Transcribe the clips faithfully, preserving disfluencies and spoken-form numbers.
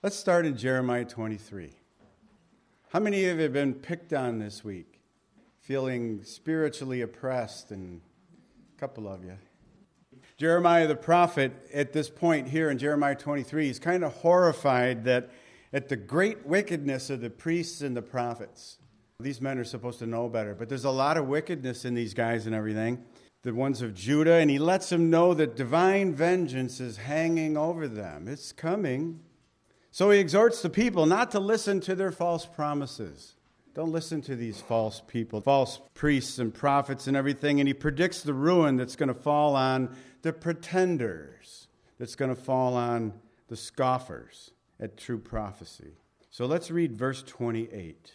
Let's start in Jeremiah twenty-three. How many of you have been picked on this week? Feeling spiritually oppressed, and a couple of you. Jeremiah the prophet, at this point here in Jeremiah twenty-three, is kind of horrified that at the great wickedness of the priests and the prophets. These men are supposed to know better, but there's a lot of wickedness in these guys and everything, the ones of Judah, and he lets them know that divine vengeance is hanging over them. It's coming. So he exhorts the people not to listen to their false promises. Don't listen to these false people, false priests and prophets and everything. And he predicts the ruin that's going to fall on the pretenders, that's going to fall on the scoffers at true prophecy. So let's read verse twenty-eight.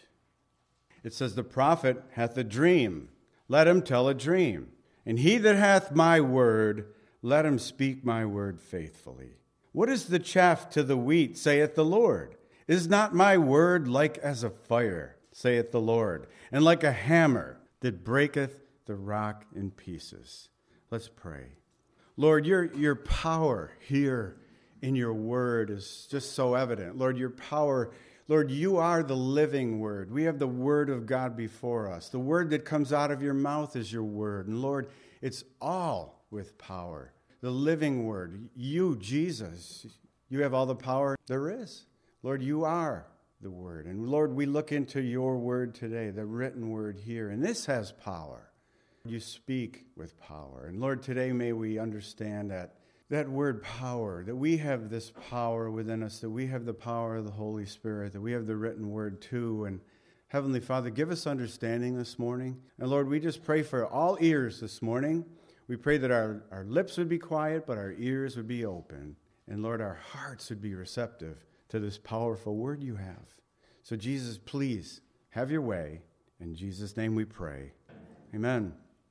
It says, "The prophet hath a dream. Let him tell a dream. And he that hath my word, let him speak my word faithfully. What is the chaff to the wheat, saith the Lord? Is not my word like as a fire, saith the Lord, and like a hammer that breaketh the rock in pieces?" Let's pray. Lord, your, your power here in your word is just so evident. Lord, your power, Lord, you are the living word. We have the word of God before us. The word that comes out of your mouth is your word. And Lord, it's all with power. The living word, you, Jesus, you have all the power there is. Lord, you are the word. And Lord, we look into your word today, the written word here, and this has power. You speak with power. And Lord, today may we understand that that word power, that we have this power within us, that we have the power of the Holy Spirit, that we have the written word too. And Heavenly Father, give us understanding this morning. And Lord, we just pray for all ears this morning. We pray that our, our lips would be quiet, but our ears would be open. And Lord, our hearts would be receptive to this powerful word you have. So Jesus, please have your way. In Jesus' name we pray. Amen.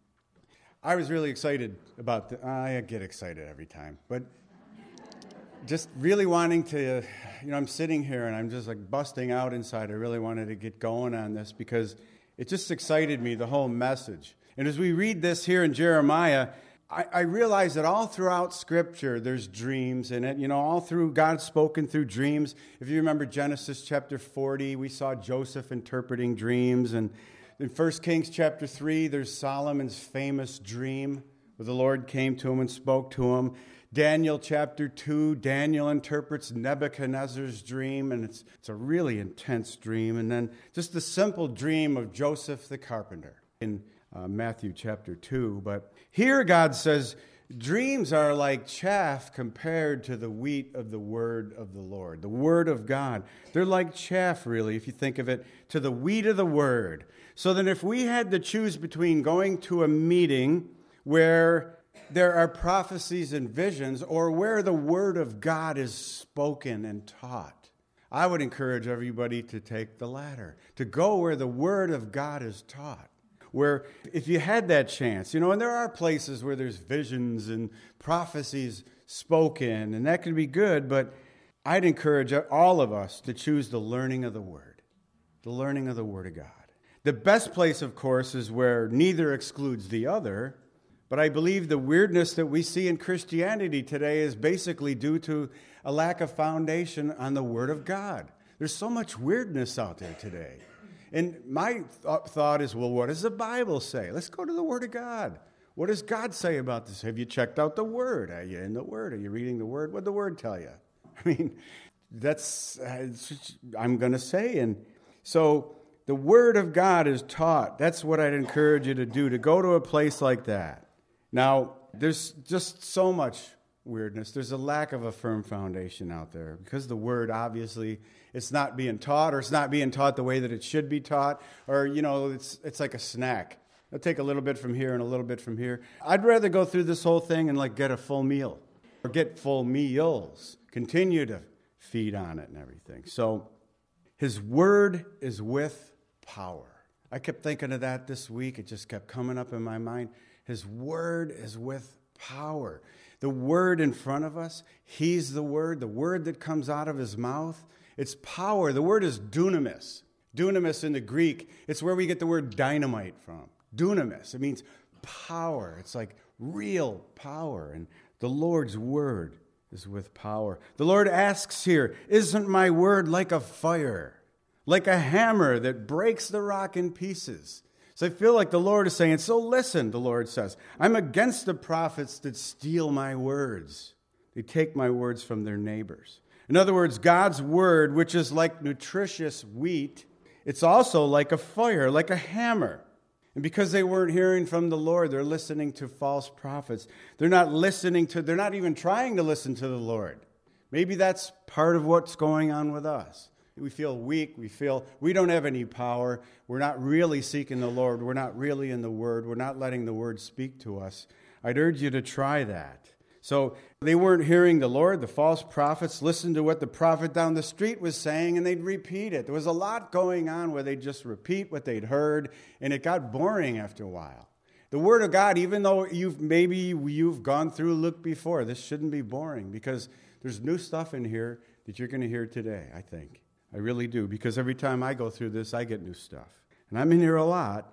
I was really excited about the, I get excited every time, but just really wanting to, you know, I'm sitting here and I'm just like busting out inside. I really wanted to get going on this because it just excited me, the whole message. And as we read this here in Jeremiah, I, I realize that all throughout Scripture, there's dreams in it. You know, all through God spoken through dreams. If you remember Genesis chapter forty, we saw Joseph interpreting dreams. And in First Kings chapter three, there's Solomon's famous dream where the Lord came to him and spoke to him. Daniel chapter two, Daniel interprets Nebuchadnezzar's dream, and it's, it's a really intense dream. And then just the simple dream of Joseph the carpenter in Uh, Matthew chapter two. But here God says, dreams are like chaff compared to the wheat of the word of the Lord, the word of God. They're like chaff, really, if you think of it, to the wheat of the word. So then if we had to choose between going to a meeting where there are prophecies and visions or where the word of God is spoken and taught, I would encourage everybody to take the latter, to go where the word of God is taught. Where if you had that chance, you know, and there are places where there's visions and prophecies spoken, and that can be good, but I'd encourage all of us to choose the learning of the Word, the learning of the Word of God. The best place, of course, is where neither excludes the other, but I believe the weirdness that we see in Christianity today is basically due to a lack of foundation on the Word of God. There's so much weirdness out there today. And my th- thought is, well, what does the Bible say? Let's go to the Word of God. What does God say about this? Have you checked out the Word? Are you in the Word? Are you reading the Word? What did the Word tell you? I mean, that's, uh, I'm going to say. And so the Word of God is taught. That's what I'd encourage you to do, to go to a place like that. Now, there's just so much weirdness. There's a lack of a firm foundation out there because the word, obviously, it's not being taught, or it's not being taught the way that it should be taught, or, you know, it's it's like a snack. I'll take a little bit from here and a little bit from here. I'd rather go through this whole thing and like get a full meal or get full meals, continue to feed on it and everything. So his word is with power. I kept thinking of that this week. It just kept coming up in my mind. His word is with power. The word in front of us, he's the word, the word that comes out of his mouth, it's power. The word is dunamis. Dunamis in the Greek, it's where we get the word dynamite from. Dunamis, it means power. It's like real power. And the Lord's word is with power. The Lord asks here, isn't my word like a fire, like a hammer that breaks the rock in pieces? So I feel like the Lord is saying, so listen, the Lord says, I'm against the prophets that steal my words. They take my words from their neighbors. In other words, God's word, which is like nutritious wheat, it's also like a fire, like a hammer. And because they weren't hearing from the Lord, they're listening to false prophets. They're not listening to, they're not even trying to listen to the Lord. Maybe that's part of what's going on with us. We feel weak. We feel we don't have any power. We're not really seeking the Lord. We're not really in the Word. We're not letting the Word speak to us. I'd urge you to try that. So they weren't hearing the Lord. The false prophets listened to what the prophet down the street was saying, and they'd repeat it. There was a lot going on where they'd just repeat what they'd heard, and it got boring after a while. The Word of God, even though you've maybe you've gone through Luke before, this shouldn't be boring because there's new stuff in here that you're going to hear today, I think. I really do, because every time I go through this, I get new stuff. And I'm in here a lot.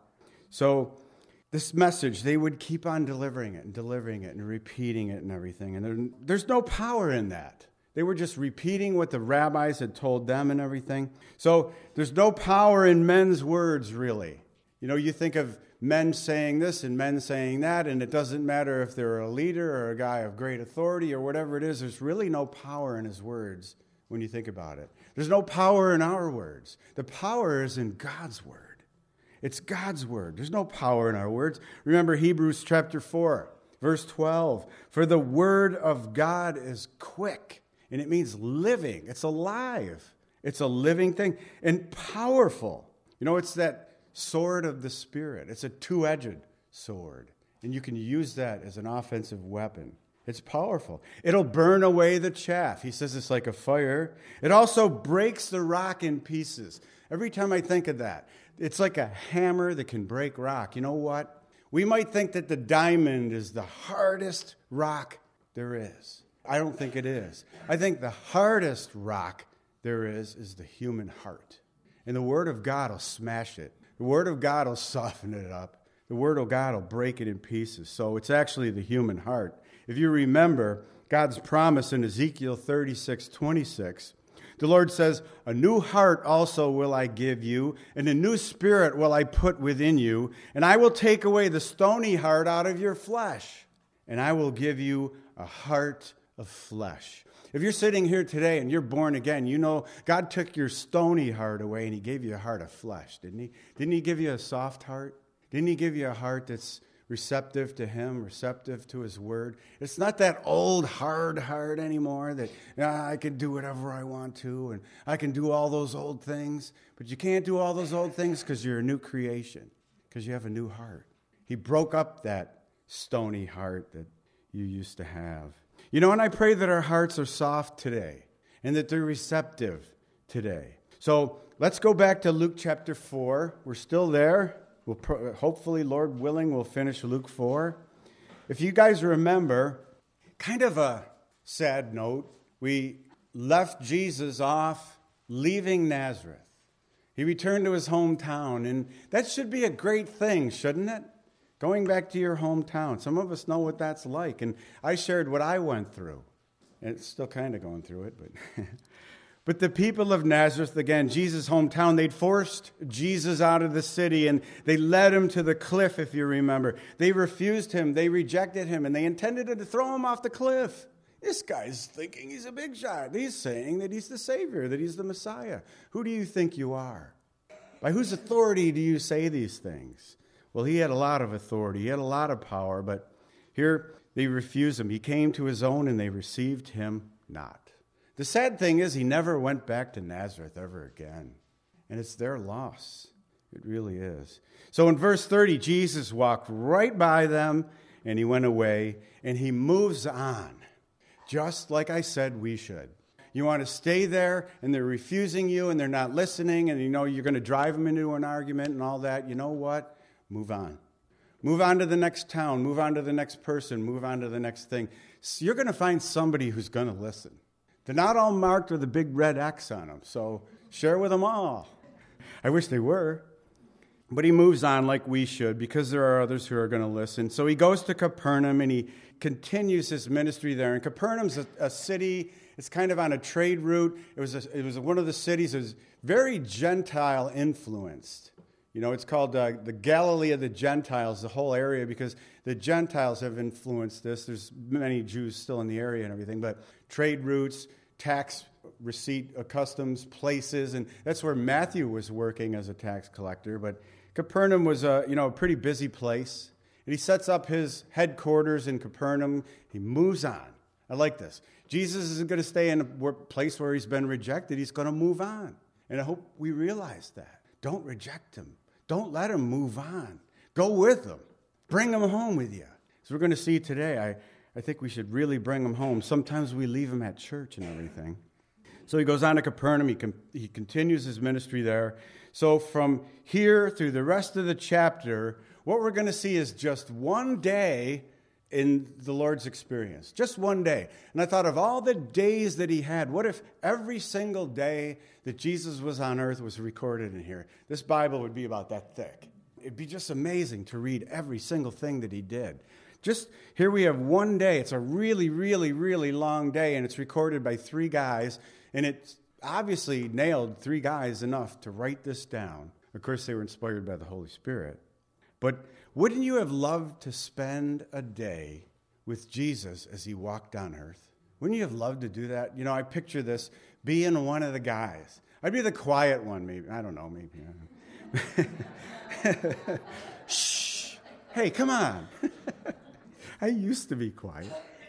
So this message, they would keep on delivering it and delivering it and repeating it and everything. And there, there's no power in that. They were just repeating what the rabbis had told them and everything. So there's no power in men's words, really. You know, you think of men saying this and men saying that, and it doesn't matter if they're a leader or a guy of great authority or whatever it is. There's really no power in his words when you think about it. There's no power in our words. The power is in God's word. It's God's word. There's no power in our words. Remember Hebrews chapter four, verse twelve. For the word of God is quick, and it means living. It's alive. It's a living thing and powerful. You know, it's that sword of the Spirit. It's a two-edged sword, and you can use that as an offensive weapon. It's powerful. It'll burn away the chaff. He says it's like a fire. It also breaks the rock in pieces. Every time I think of that, it's like a hammer that can break rock. You know what? We might think that the diamond is the hardest rock there is. I don't think it is. I think the hardest rock there is is the human heart. And the Word of God will smash it. The Word of God will soften it up. The Word of God will break it in pieces. So it's actually the human heart. If you remember God's promise in Ezekiel thirty-six twenty-six, the Lord says, a new heart also will I give you, and a new spirit will I put within you, and I will take away the stony heart out of your flesh, and I will give you a heart of flesh. If you're sitting here today and you're born again, you know God took your stony heart away and He gave you a heart of flesh, didn't He? Didn't He give you a soft heart? Didn't He give you a heart that's receptive to Him, receptive to His Word? It's not that old hard heart anymore that ah, I can do whatever I want to and I can do all those old things. But you can't do all those old things because you're a new creation, because you have a new heart. He broke up that stony heart that you used to have. You know, and I pray that our hearts are soft today and that they're receptive today. So let's go back to Luke chapter four. We're still there. We'll pro- hopefully, Lord willing, we'll finish Luke four. If you guys remember, kind of a sad note, we left Jesus off leaving Nazareth. He returned to his hometown, and that should be a great thing, shouldn't it? Going back to your hometown. Some of us know what that's like, and I shared what I went through. And it's still kind of going through it, but... But the people of Nazareth, again, Jesus' hometown, they'd forced Jesus out of the city and they led him to the cliff, if you remember. They refused him, they rejected him, and they intended to throw him off the cliff. This guy's thinking he's a big shot. He's saying that he's the Savior, that he's the Messiah. Who do you think you are? By whose authority do you say these things? Well, he had a lot of authority. He had a lot of power, but here they refused him. He came to his own and they received him not. The sad thing is he never went back to Nazareth ever again. And it's their loss. It really is. So in verse thirty, Jesus walked right by them and he went away and he moves on. Just like I said we should. You want to stay there and they're refusing you and they're not listening and you know you're going to drive them into an argument and all that. You know what? Move on. Move on to the next town. Move on to the next person. Move on to the next thing. So you're going to find somebody who's going to listen. They're not all marked with a big red X on them, so share with them all. I wish they were. But he moves on like we should because there are others who are going to listen. So he goes to Capernaum and he continues his ministry there. And Capernaum's a, a city. It's kind of on a trade route. It was a, it was one of the cities that was very Gentile influenced. You know, it's called uh, the Galilee of the Gentiles, the whole area, because the Gentiles have influenced this. There's many Jews still in the area and everything, but trade routes, tax receipt uh, customs, places, and that's where Matthew was working as a tax collector. But Capernaum was a, you know, a pretty busy place. And he sets up his headquarters in Capernaum. He moves on. I like this. Jesus isn't going to stay in a place where he's been rejected. He's going to move on. And I hope we realize that. Don't reject him. Don't let him move on. Go with him. Bring him home with you. As we're going to see today, I, I think we should really bring him home. Sometimes we leave him at church and everything. So he goes on to Capernaum. He, com- he continues his ministry there. So from here through the rest of the chapter, what we're going to see is just one day in the Lord's experience. Just one day. And I thought of all the days that he had. What if every single day that Jesus was on earth was recorded in here? This Bible would be about that thick. It'd be just amazing to read every single thing that he did. Just here we have one day. It's a really, really, really long day, and it's recorded by three guys, and it's obviously nailed three guys enough to write this down. Of course, they were inspired by the Holy Spirit. But wouldn't you have loved to spend a day with Jesus as he walked on earth? Wouldn't you have loved to do that? You know, I picture this being one of the guys. I'd be the quiet one, maybe. I don't know, maybe. Shh. Hey, come on. I used to be quiet.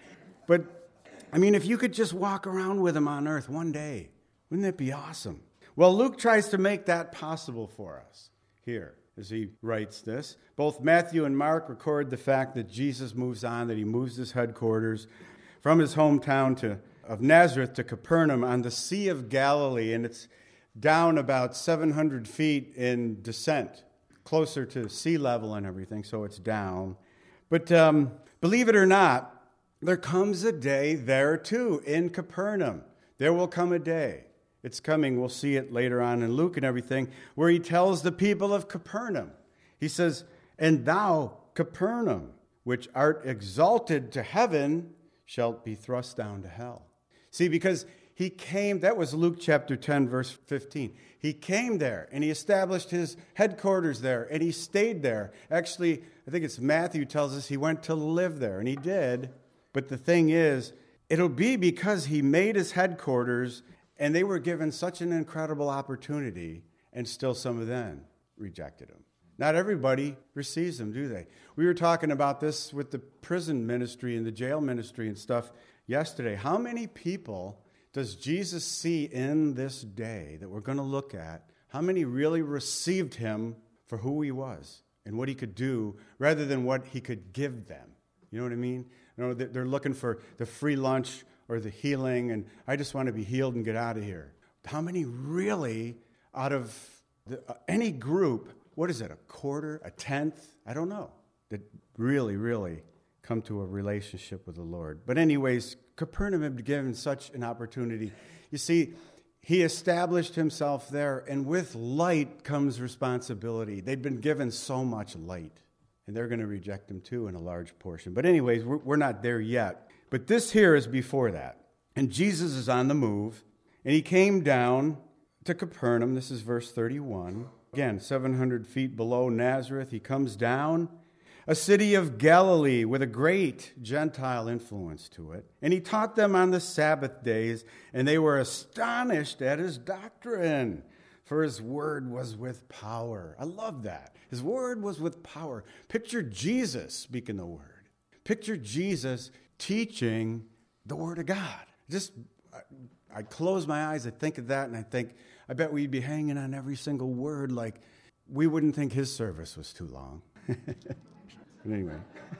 But, I mean, if you could just walk around with him on earth one day, wouldn't that be awesome? Well, Luke tries to make that possible for us here as he writes this. Both Matthew and Mark record the fact that Jesus moves on, that he moves his headquarters from his hometown to, of Nazareth to Capernaum on the Sea of Galilee, and it's down about seven hundred feet in descent, closer to sea level and everything, so it's down. But um, believe it or not, there comes a day there too in Capernaum. There will come a day. It's coming. We'll see it later on in Luke and everything, where he tells the people of Capernaum. He says, "And thou, Capernaum, which art exalted to heaven, shalt be thrust down to hell." See, because he came, that was Luke chapter ten, verse fifteen. He came there, and he established his headquarters there, and he stayed there. Actually, I think it's Matthew tells us he went to live there, and he did. But the thing is, it'll be because he made his headquarters, and they were given such an incredible opportunity, and still some of them rejected him. Not everybody receives him, do they? We were talking about this with the prison ministry and the jail ministry and stuff yesterday. How many people does Jesus see in this day that we're going to look at? How many really received him for who he was and what he could do rather than what he could give them? You know what I mean? You know, they're looking for the free lunch or the healing, and I just want to be healed and get out of here. How many really, out of the, uh, any group, what is it, a quarter, a tenth? I don't know, that really, really come to a relationship with the Lord. But anyways, Capernaum had been given such an opportunity. You see, he established himself there, and with light comes responsibility. They'd been given so much light, and they're going to reject him too in a large portion. But anyways, we're, we're not there yet. But this here is before that. And Jesus is on the move, and he came down to Capernaum. This is verse thirty-one. Again, seven hundred feet below Nazareth. He comes down, a city of Galilee with a great Gentile influence to it. And he taught them on the Sabbath days, and they were astonished at his doctrine, for his word was with power. I love that. His word was with power. Picture Jesus speaking the word. Picture Jesus teaching the Word of God. Just, I, I close my eyes, I think of that, and I think, I bet we'd be hanging on every single word like we wouldn't think his service was too long. But anyway.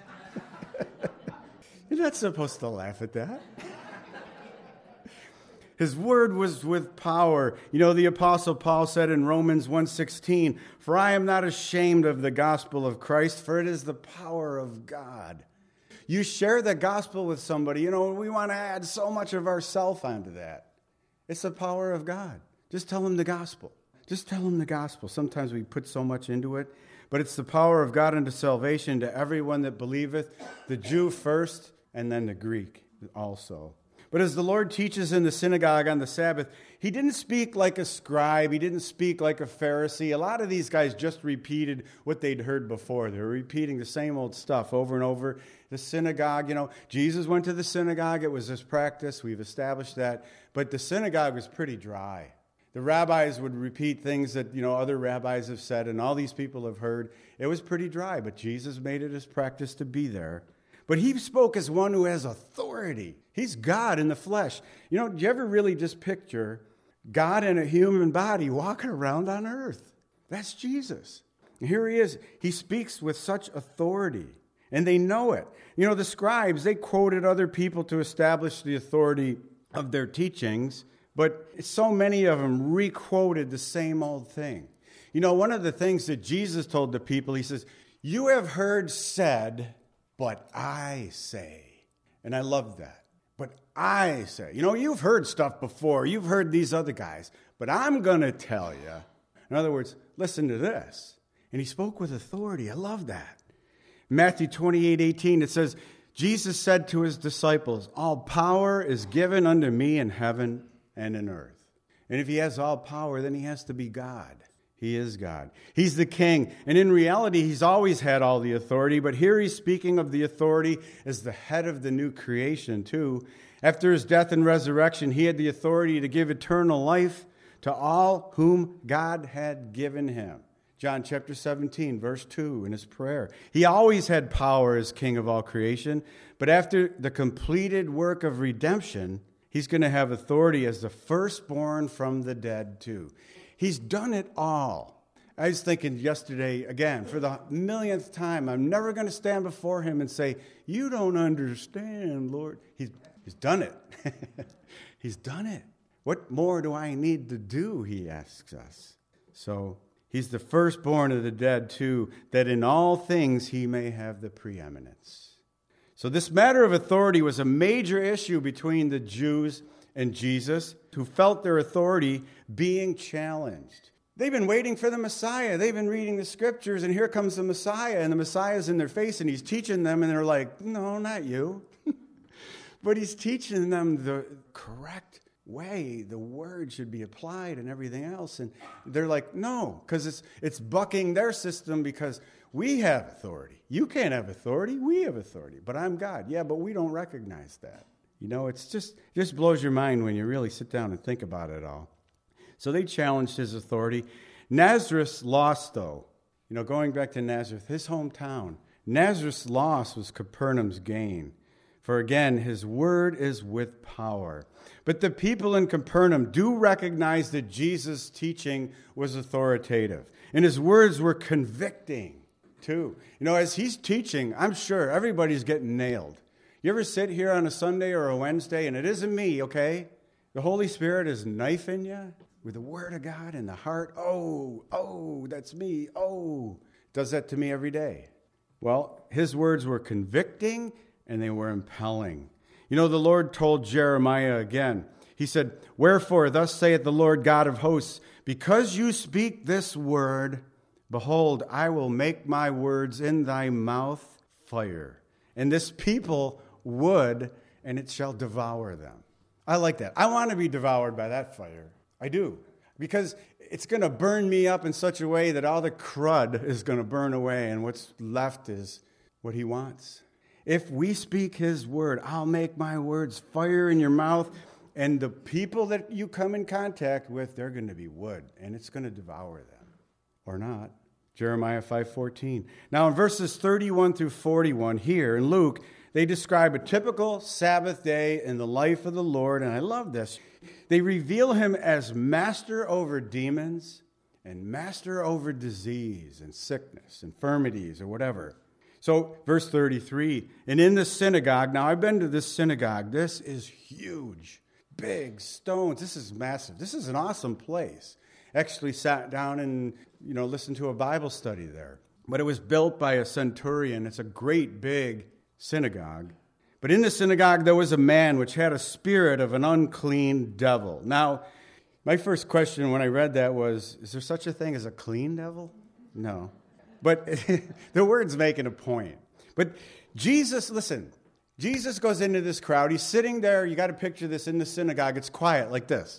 You're not supposed to laugh at that. His word was with power. You know, the Apostle Paul said in Romans one sixteen, "For I am not ashamed of the gospel of Christ, for it is the power of God." You share the gospel with somebody, you know, we want to add so much of ourself onto that. It's the power of God. Just tell them the gospel. Just tell them the gospel. Sometimes we put so much into it, but it's the power of God unto salvation to everyone that believeth, the Jew first, and then the Greek also. But as the Lord teaches in the synagogue on the Sabbath, he didn't speak like a scribe. He didn't speak like a Pharisee. A lot of these guys just repeated what they'd heard before. They were repeating the same old stuff over and over. The synagogue, you know, Jesus went to the synagogue. It was his practice. We've established that. But the synagogue was pretty dry. The rabbis would repeat things that, you know, other rabbis have said and all these people have heard. It was pretty dry, but Jesus made it his practice to be there. But he spoke as one who has authority. He's God in the flesh. You know, do you ever really just picture God in a human body walking around on earth? That's Jesus. And here he is. He speaks with such authority, and they know it. You know, the scribes, they quoted other people to establish the authority of their teachings, but so many of them re-quoted the same old thing. You know, one of the things that Jesus told the people, he says, "You have heard said, but I say." And I love that. But I say. You know, you've heard stuff before. You've heard these other guys. But I'm going to tell you. In other words, listen to this. And he spoke with authority. I love that. Matthew twenty-eight eighteen, it says, Jesus said to his disciples, "All power is given unto me in heaven and in earth." And if he has all power, then he has to be God. He is God. He's the king. And in reality, he's always had all the authority. But here he's speaking of the authority as the head of the new creation, too. After his death and resurrection, he had the authority to give eternal life to all whom God had given him. John chapter seventeen, verse two, in his prayer. He always had power as king of all creation. But after the completed work of redemption, he's going to have authority as the firstborn from the dead, too. He's done it all. I was thinking yesterday, again, for the millionth time, I'm never going to stand before him and say, "You don't understand, Lord." He's, he's done it. He's done it. What more do I need to do, he asks us. So he's the firstborn of the dead, too, that in all things he may have the preeminence. So this matter of authority was a major issue between the Jews and Jesus, who felt their authority being challenged. They've been waiting for the Messiah. They've been reading the scriptures, and here comes the Messiah, and the Messiah's in their face, and he's teaching them, and they're like, "No, not you." But he's teaching them the correct way the word should be applied and everything else. And they're like, "No," because it's it's bucking their system because we have authority. You can't have authority. We have authority. But I'm God. Yeah, but we don't recognize that. You know, it's just just blows your mind when you really sit down and think about it all. So they challenged his authority. Nazareth's loss, though, you know, going back to Nazareth, his hometown, Nazareth's loss was Capernaum's gain. For again, his word is with power. But the people in Capernaum do recognize that Jesus' teaching was authoritative. And his words were convicting, too. You know, as he's teaching, I'm sure everybody's getting nailed. You ever sit here on a Sunday or a Wednesday, and it isn't me, okay? The Holy Spirit is knifing you with the Word of God in the heart. Oh, oh, that's me. Oh, does that to me every day. Well, his words were convicting, and they were impelling. You know, the Lord told Jeremiah again. He said, "Wherefore, thus saith the Lord God of hosts, because you speak this word, behold, I will make my words in thy mouth fire. And this people wood, and it shall devour them." I like that. I want to be devoured by that fire. I do. Because it's going to burn me up in such a way that all the crud is going to burn away, and what's left is what he wants. If we speak his word, I'll make my words fire in your mouth, and the people that you come in contact with, they're going to be wood, and it's going to devour them. Or not. Jeremiah five fourteen. Now in verses thirty-one through forty-one here in Luke, they describe a typical Sabbath day in the life of the Lord, and I love this. They reveal him as master over demons and master over disease and sickness, infirmities, or whatever. So, verse thirty-three, and in the synagogue, now I've been to this synagogue. This is huge, big stones. This is massive. This is an awesome place. Actually sat down and, you know, listened to a Bible study there. But it was built by a centurion. It's a great big synagogue. But in the synagogue there was a man which had a spirit of an unclean devil. Now, My first question when I read that was, is there such a thing as a clean devil? No. But the word's making a point. But Jesus, listen, Jesus goes into this crowd. He's sitting there. You got to picture this in the synagogue. It's quiet like this.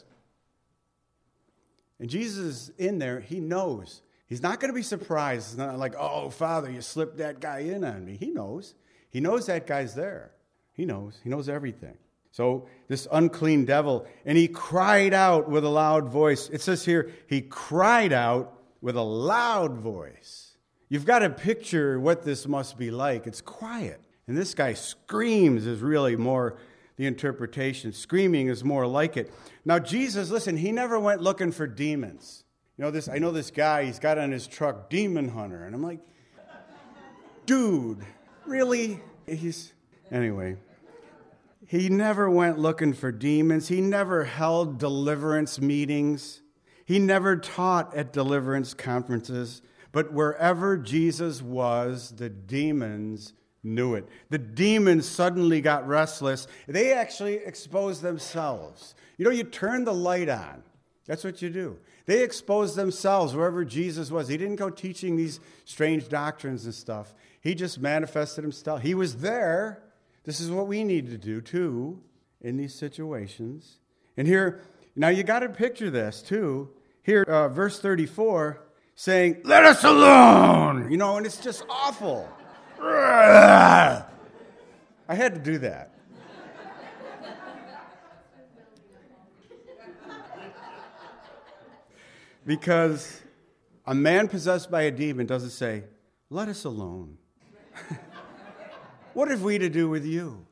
And Jesus is in there. He knows. He's not going to be surprised. It's not like, oh, Father, you slipped that guy in on me. He knows. He knows that guy's there. He knows. He knows everything. So this unclean devil, and he cried out with a loud voice. It says here, he cried out with a loud voice. You've got to picture what this must be like. It's quiet. And this guy screams is really more the interpretation. Screaming is more like it. Now, Jesus, listen, he never went looking for demons. You know, this. I know this guy, he's got on his truck, Demon Hunter. And I'm like, dude, really? He's, anyway. He never went looking for demons. He never held deliverance meetings. He never taught at deliverance conferences. But wherever Jesus was, the demons knew it. The demons suddenly got restless. They actually exposed themselves. You know, you turn the light on. That's what you do. They exposed themselves wherever Jesus was. He didn't go teaching these strange doctrines and stuff. He just manifested himself. He was there. This is what we need to do, too, in these situations. And here, now you got to picture this, too. Here, uh, verse thirty-four, saying, let us alone! You know, and it's just awful. I had to do that. Because a man possessed by a demon doesn't say, let us alone. What have we to do with you?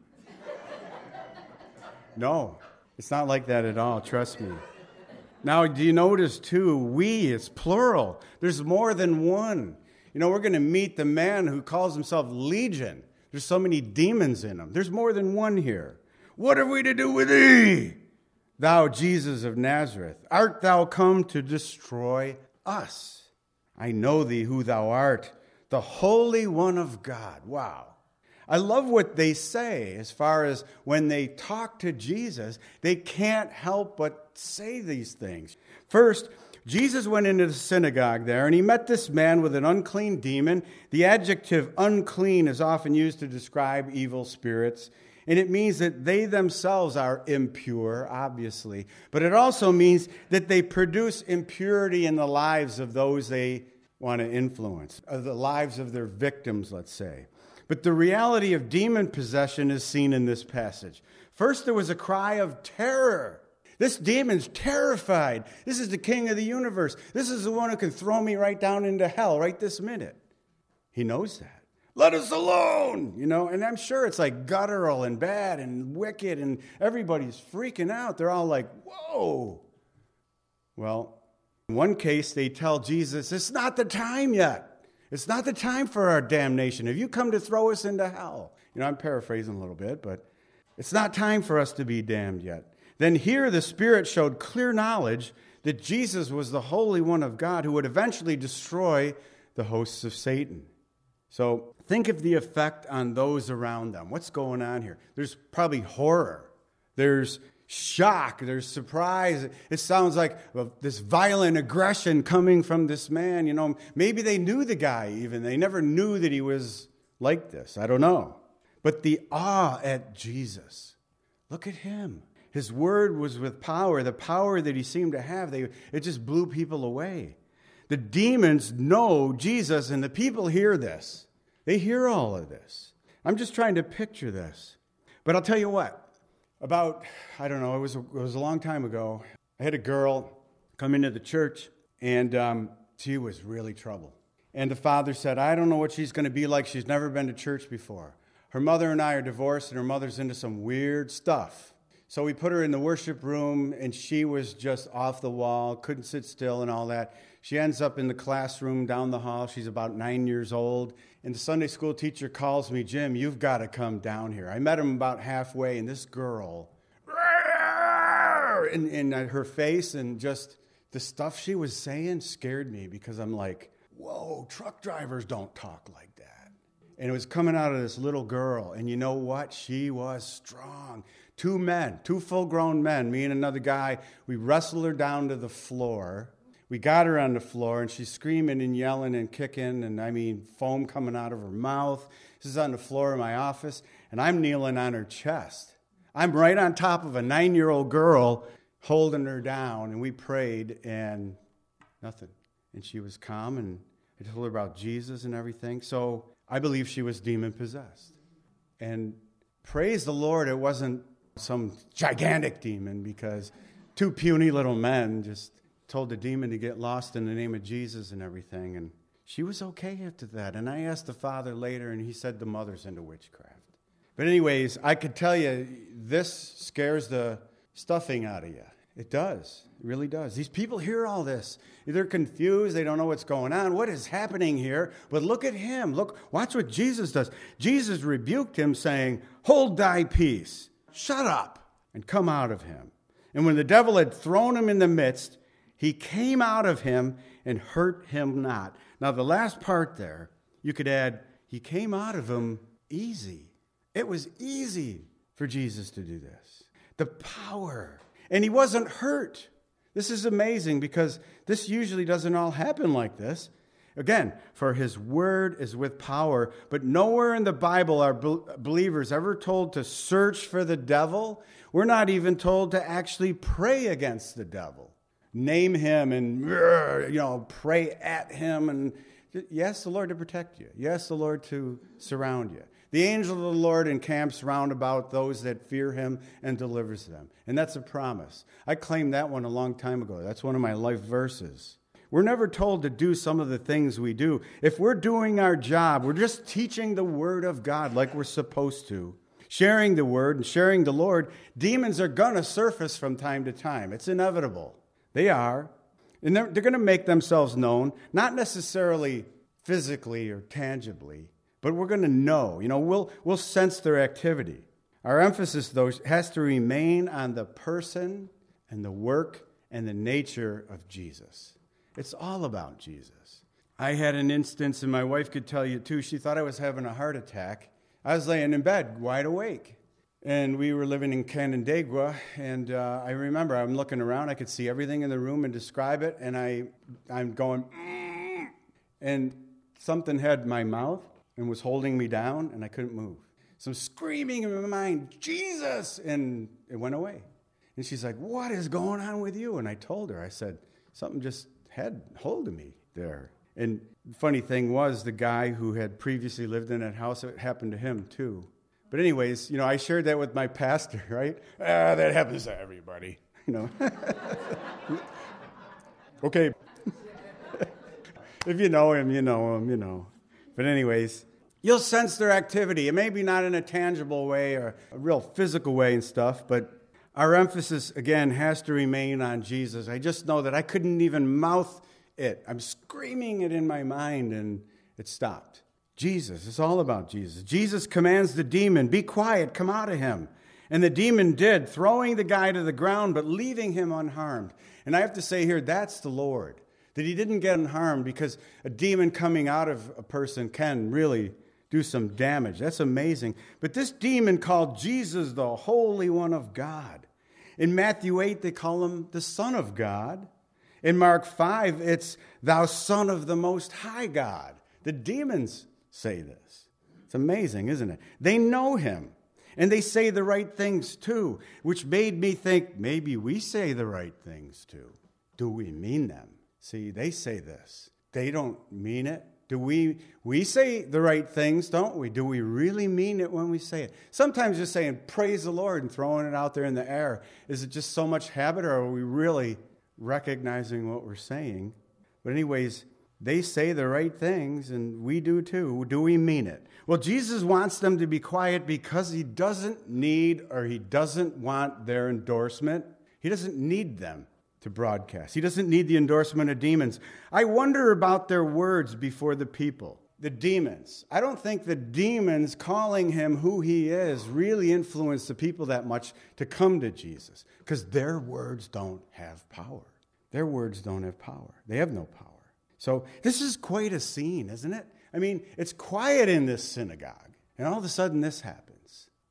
No, it's not like that at all, trust me. Now, do you notice, too, we, it's plural. There's more than one. You know, we're going to meet the man who calls himself Legion. There's so many demons in him. There's more than one here. What have we to do with thee, thou Jesus of Nazareth? Art thou come to destroy us? I know thee who thou art, the Holy One of God. Wow. I love what they say as far as when they talk to Jesus, they can't help but say these things. First, Jesus went into the synagogue there, and he met this man with an unclean demon. The adjective unclean is often used to describe evil spirits, and it means that they themselves are impure, obviously. But it also means that they produce impurity in the lives of those they want to influence, of the lives of their victims, let's say. But the reality of demon possession is seen in this passage. First, there was a cry of terror. This demon's terrified. This is the king of the universe. This is the one who can throw me right down into hell right this minute. He knows that. Let us alone, you know, and I'm sure it's like guttural and bad and wicked, and everybody's freaking out. They're all like, whoa. Well, in one case, they tell Jesus, it's not the time yet. It's not the time for our damnation. Have you come to throw us into hell? You know, I'm paraphrasing a little bit, but it's not time for us to be damned yet. Then here the Spirit showed clear knowledge that Jesus was the Holy One of God who would eventually destroy the hosts of Satan. So think of the effect on those around them. What's going on here? There's probably horror. There's shock. There's surprise. It sounds like well, this violent aggression coming from this man. You know, maybe they knew the guy even. They never knew that he was like this. I don't know. But the awe at Jesus. Look at him. His word was with power. The power that he seemed to have, they, it just blew people away. The demons know Jesus, and the people hear this. They hear all of this. I'm just trying to picture this. But I'll tell you what. About, I don't know, it was, a, it was a long time ago. I had a girl come into the church, and um, she was really trouble. And the father said, I don't know what she's going to be like. She's never been to church before. Her mother and I are divorced, and her mother's into some weird stuff. So we put her in the worship room, and she was just off the wall, couldn't sit still and all that. She ends up in the classroom down the hall. She's about nine years old. And the Sunday school teacher calls me, Jim, you've got to come down here. I met him about halfway, and this girl, in, in her face and just the stuff she was saying scared me because I'm like, whoa, truck drivers don't talk like that. And it was coming out of this little girl. And you know what? She was strong. Two men, two full-grown men, me and another guy, we wrestled her down to the floor. We got her on the floor, and she's screaming and yelling and kicking, and I mean, foam coming out of her mouth. This is on the floor of my office, and I'm kneeling on her chest. I'm right on top of a nine-year-old girl holding her down, and we prayed, and nothing. And she was calm, and I told her about Jesus and everything. So I believe she was demon-possessed. And praise the Lord, it wasn't some gigantic demon, because two puny little men just told the demon to get lost in the name of Jesus and everything. And she was okay after that. And I asked the father later, and he said the mother's into witchcraft. But anyways, I could tell you, this scares the stuffing out of you. It does. It really does. These people hear all this. They're confused. They don't know what's going on. What is happening here? But look at him. Look, watch what Jesus does. Jesus rebuked him, saying, "Hold thy peace. Shut up and come out of him." And when the devil had thrown him in the midst, he came out of him and hurt him not. Now, the last part there, you could add, he came out of him easy. It was easy for Jesus to do this. The power. And he wasn't hurt. This is amazing, because this usually doesn't all happen like this. Again, for his word is with power, but nowhere in the Bible are believers ever told to search for the devil. We're not even told to actually pray against the devil. Name him and, you know, pray at him. And yes, the Lord to protect you. Yes, the Lord to surround you. The angel of the Lord encamps round about those that fear him and delivers them. And that's a promise. I claimed that one a long time ago. That's one of my life verses. We're never told to do some of the things we do. If we're doing our job, we're just teaching the Word of God like we're supposed to, sharing the Word and sharing the Lord, demons are going to surface from time to time. It's inevitable. They are. And they're, they're going to make themselves known, not necessarily physically or tangibly, but we're going to know. You know, we'll, we'll sense their activity. Our emphasis, though, has to remain on the person and the work and the nature of Jesus. It's all about Jesus. I had an instance, and my wife could tell you too, she thought I was having a heart attack. I was laying in bed, wide awake. And we were living in Canandaigua, and uh, I remember I'm looking around, I could see everything in the room and describe it, and I, I'm going, mm, and something had my mouth and was holding me down, and I couldn't move. So I'm screaming in my mind, Jesus! And it went away. And she's like, what is going on with you? And I told her, I said, something just had hold of me there. And the funny thing was, the guy who had previously lived in that house, it happened to him too. But anyways, you know, I shared that with my pastor, right? Ah, that happens to everybody, you know. Okay. If you know him, you know him, you know. But anyways, you'll sense their activity. It may be not in a tangible way or a real physical way and stuff, but our emphasis, again, has to remain on Jesus. I just know that I couldn't even mouth it. I'm screaming it in my mind, and it stopped. Jesus, it's all about Jesus. Jesus commands the demon, be quiet, come out of him. And the demon did, throwing the guy to the ground, but leaving him unharmed. And I have to say here, that's the Lord, that he didn't get unharmed, because a demon coming out of a person can really do some damage. That's amazing. But this demon called Jesus the Holy One of God. In Matthew eight, they call him the Son of God. In Mark five, it's thou Son of the Most High God. The demons say this. It's amazing, isn't it? They know him, and they say the right things too, which made me think maybe we say the right things too. Do we mean them? See, they say this. They don't mean it. Do we, we say the right things, don't we? Do we really mean it when we say it? Sometimes just saying, praise the Lord, and throwing it out there in the air, is it just so much habit, or are we really recognizing what we're saying? But anyways, they say the right things, and we do too. Do we mean it? Well, Jesus wants them to be quiet because he doesn't need, or he doesn't want their endorsement. He doesn't need them to broadcast. He doesn't need the endorsement of demons. I wonder about their words before the people. The demons. I don't think the demons calling him who he is really influenced the people that much to come to Jesus, because their words don't have power. Their words don't have power. They have no power. So this is quite a scene, isn't it? I mean, it's quiet in this synagogue, and all of a sudden this happens.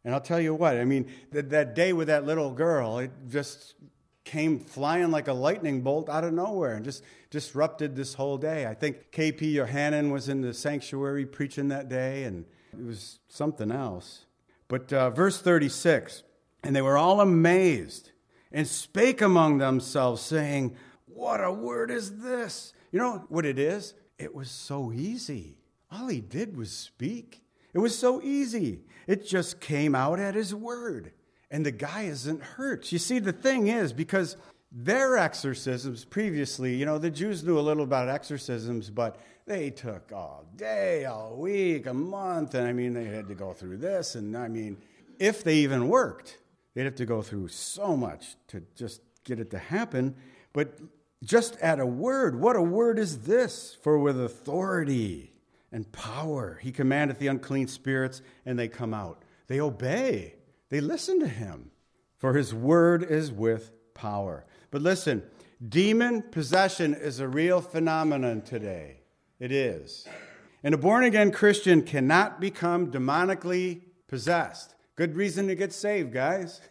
And I'll tell you what, I mean, th- that day with that little girl, it just came flying like a lightning bolt out of nowhere and just disrupted this whole day. I think K P Yohanan was in the sanctuary preaching that day, and it was something else. But uh, verse thirty-six, and they were all amazed and spake among themselves, saying, what a word is this? You know what it is? It was so easy. All he did was speak. It was so easy. It just came out at his word. And the guy isn't hurt. You see, the thing is, because their exorcisms previously, you know, the Jews knew a little about exorcisms, but they took all day, all week, a month. And I mean, they had to go through this. And I mean, if they even worked, they'd have to go through so much to just get it to happen. But just at a word, what a word is this? For with authority and power, he commandeth the unclean spirits, and they come out. They obey. They listen to him, for his word is with power. But listen, demon possession is a real phenomenon today. It is. And a born-again Christian cannot become demonically possessed. Good reason to get saved, guys.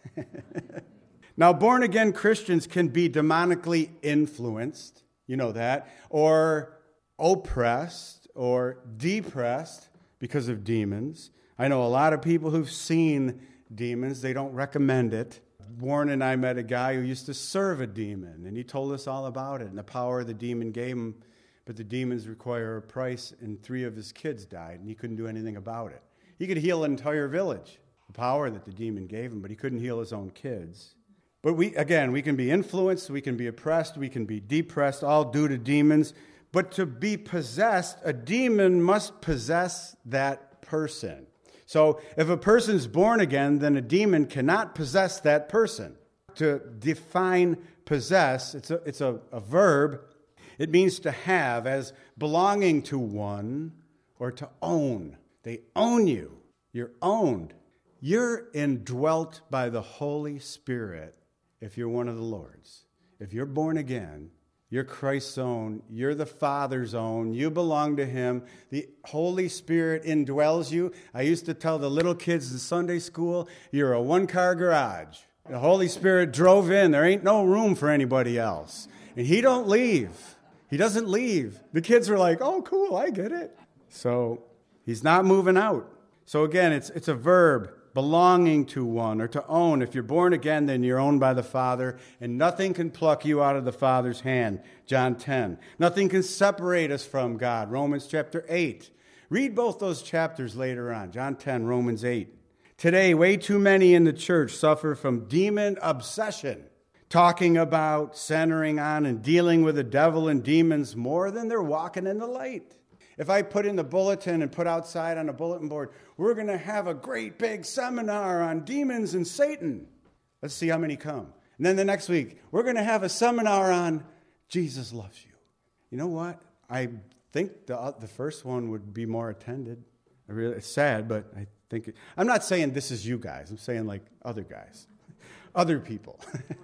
Now, born-again Christians can be demonically influenced, you know that, or oppressed or depressed because of demons. I know a lot of people who've seen demons. They don't recommend it. Warren and I met a guy who used to serve a demon, and he told us all about it and the power the demon gave him. But the demons require a price, and three of his kids died, and he couldn't do anything about it. He could heal an entire village, the power that the demon gave him, but he couldn't heal his own kids. But we, again, we can be influenced, we can be oppressed, we can be depressed, all due to demons. But to be possessed, a demon must possess that person. So if a person's born again, then a demon cannot possess that person. To define possess, it's a, it's a, a verb. It means to have as belonging to one or to own. They own you. You're owned. You're indwelt by the Holy Spirit if you're one of the Lord's. If you're born again, you're Christ's own. You're the Father's own. You belong to him. The Holy Spirit indwells you. I used to tell the little kids in Sunday school, you're a one-car garage. The Holy Spirit drove in. There ain't no room for anybody else. And he don't leave. He doesn't leave. The kids were like, oh, cool, I get it. So he's not moving out. So again, it's it's a verb. Belonging to one or to own. If you're born again, then you're owned by the Father, and nothing can pluck you out of the Father's hand, John ten. Nothing can separate us from God, Romans chapter eight. Read both those chapters later on, John ten, Romans eight. Today, way too many in the church suffer from demon obsession, talking about, centering on, and dealing with the devil and demons more than they're walking in the light. If I put in the bulletin and put outside on a bulletin board, we're going to have a great big seminar on demons and Satan. Let's see how many come. And then the next week, we're going to have a seminar on Jesus loves you. You know what? I think the uh, the first one would be more attended. I really, it's sad, but I think... It, I'm not saying this is you guys. I'm saying like other guys. Other people.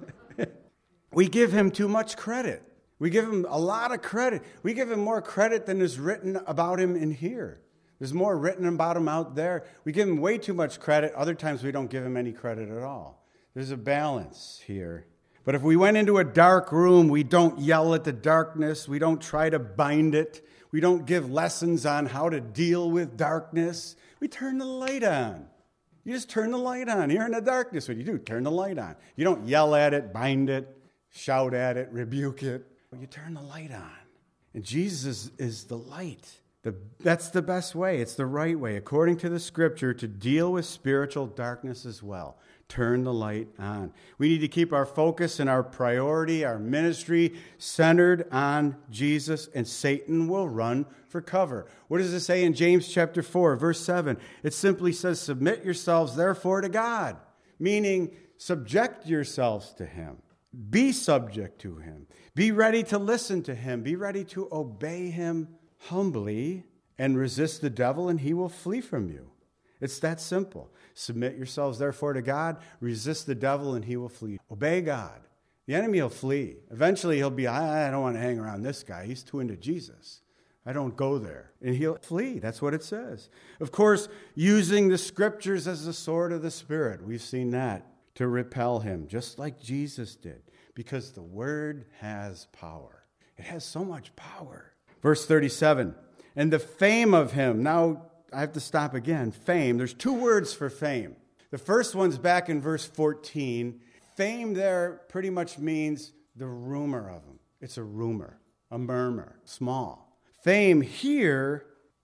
We give him too much credit. We give him a lot of credit. We give him more credit than is written about him in here. There's more written about him out there. We give him way too much credit. Other times we don't give him any credit at all. There's a balance here. But if we went into a dark room, we don't yell at the darkness. We don't try to bind it. We don't give lessons on how to deal with darkness. We turn the light on. You just turn the light on. You're in the darkness. What do you do? Turn the light on. You don't yell at it, bind it, shout at it, rebuke it. You turn the light on. And Jesus is, is the light. The, that's the best way. It's the right way, according to the Scripture, to deal with spiritual darkness as well. Turn the light on. We need to keep our focus and our priority, our ministry, centered on Jesus, and Satan will run for cover. What does it say in James chapter four, verse seven? It simply says, submit yourselves, therefore, to God, meaning subject yourselves to him. Be subject to him. Be ready to listen to him. Be ready to obey him humbly and resist the devil, and he will flee from you. It's that simple. Submit yourselves, therefore, to God. Resist the devil, and he will flee. Obey God. The enemy will flee. Eventually, he'll be, I don't want to hang around this guy. He's too into Jesus. I don't go there. And he'll flee. That's what it says. Of course, using the scriptures as the sword of the Spirit. We've seen that to repel him, just like Jesus did, because the word has power. It has so much power. Verse thirty-seven, and the fame of him. Now, I have to stop again. Fame. There's two words for fame. The first one's back in verse fourteen. Fame there pretty much means the rumor of him. It's a rumor, a murmur, small. Fame here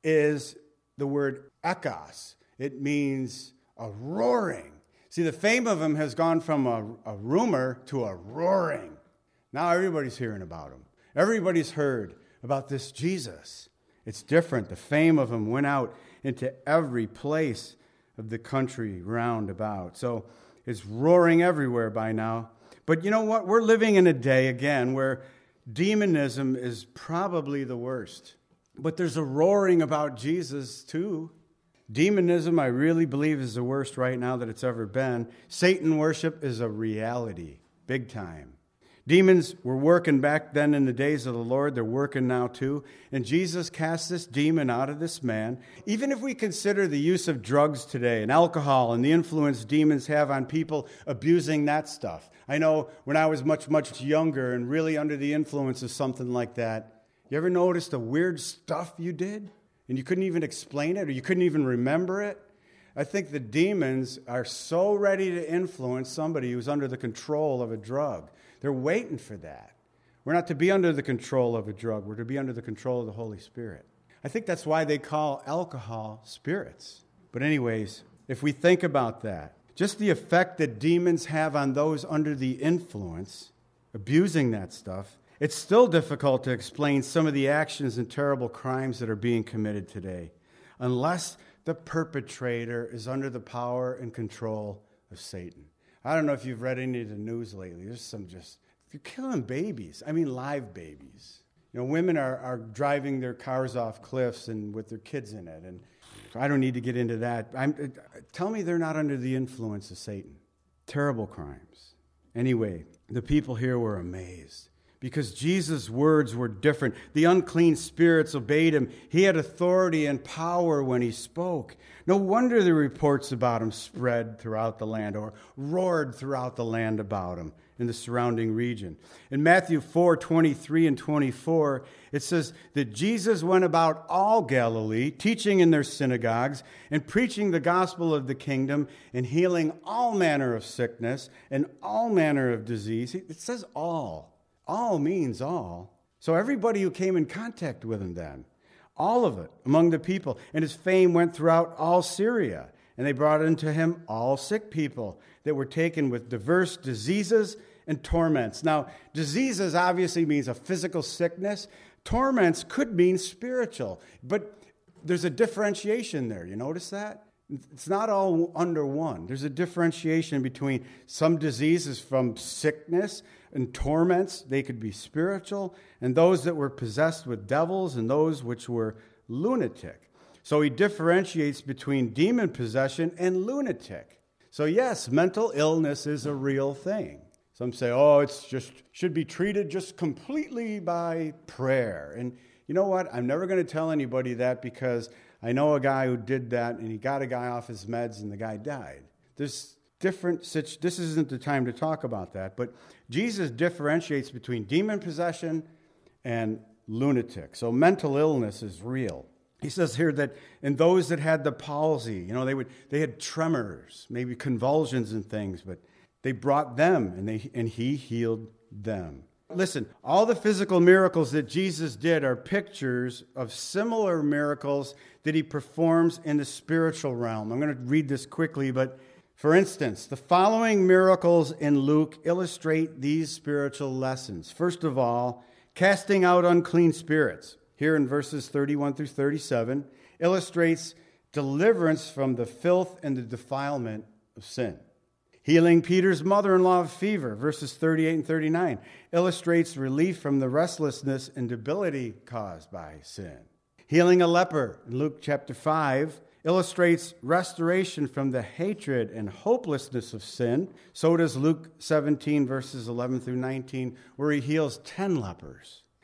is the word ekos. It means a roaring. See, the fame of him has gone from a, a rumor to a roaring. Now everybody's hearing about him. Everybody's heard about this Jesus. It's different. The fame of him went out into every place of the country round about. So it's roaring everywhere by now. But you know what? We're living in a day, again, where demonism is probably the worst. But there's a roaring about Jesus, too. Demonism, I really believe, is the worst right now that it's ever been. Satan worship is a reality, big time. Demons were working back then in the days of the Lord. They're working now too. And Jesus cast this demon out of this man. Even if we consider the use of drugs today and alcohol and the influence demons have on people abusing that stuff. I know when I was much, much younger and really under the influence of something like that, you ever noticed the weird stuff you did and you couldn't even explain it or you couldn't even remember it? I think the demons are so ready to influence somebody who's under the control of a drug. They're waiting for that. We're not to be under the control of a drug. We're to be under the control of the Holy Spirit. I think that's why they call alcohol spirits. But anyways, if we think about that, just the effect that demons have on those under the influence, abusing that stuff, it's still difficult to explain some of the actions and terrible crimes that are being committed today, unless the perpetrator is under the power and control of Satan. I don't know if you've read any of the news lately. There's some just, you're killing babies. I mean, live babies. You know, women are, are driving their cars off cliffs and with their kids in it. And I don't need to get into that. I'm, tell me they're not under the influence of Satan. Terrible crimes. Anyway, the people here were amazed because Jesus' words were different. The unclean spirits obeyed him. He had authority and power when he spoke. No wonder the reports about him spread throughout the land or roared throughout the land about him in the surrounding region. In Matthew four, twenty-three and twenty-four, it says that Jesus went about all Galilee, teaching in their synagogues and preaching the gospel of the kingdom and healing all manner of sickness and all manner of disease. It says all. All means all. So everybody who came in contact with him then, all of it among the people. And his fame went throughout all Syria. And they brought into him all sick people that were taken with diverse diseases and torments. Now, diseases obviously means a physical sickness. Torments could mean spiritual. But there's a differentiation there. You notice that? It's not all under one. There's a differentiation between some diseases from sickness and torments. They could be spiritual. And those that were possessed with devils and those which were lunatic. So he differentiates between demon possession and lunatic. So yes, mental illness is a real thing. Some say, oh, it's just should be treated just completely by prayer. And you know what? I'm never going to tell anybody that because I know a guy who did that and he got a guy off his meds and the guy died. There's different, this isn't the time to talk about that, but Jesus differentiates between demon possession and lunatic. So mental illness is real. He says here that in those that had the palsy, you know, they would they had tremors, maybe convulsions and things, but they brought them and they and he healed them. Listen, all the physical miracles that Jesus did are pictures of similar miracles that he performs in the spiritual realm. I'm going to read this quickly, but for instance, the following miracles in Luke illustrate these spiritual lessons. First of all, casting out unclean spirits. Here in verses thirty-one through thirty-seven, illustrates deliverance from the filth and the defilement of sin. Healing Peter's mother-in-law of fever, verses thirty-eight and thirty-nine, illustrates relief from the restlessness and debility caused by sin. Healing a leper, in Luke chapter five, illustrates restoration from the hatred and hopelessness of sin. So does Luke seventeen, verses eleven through nineteen, where he heals ten lepers.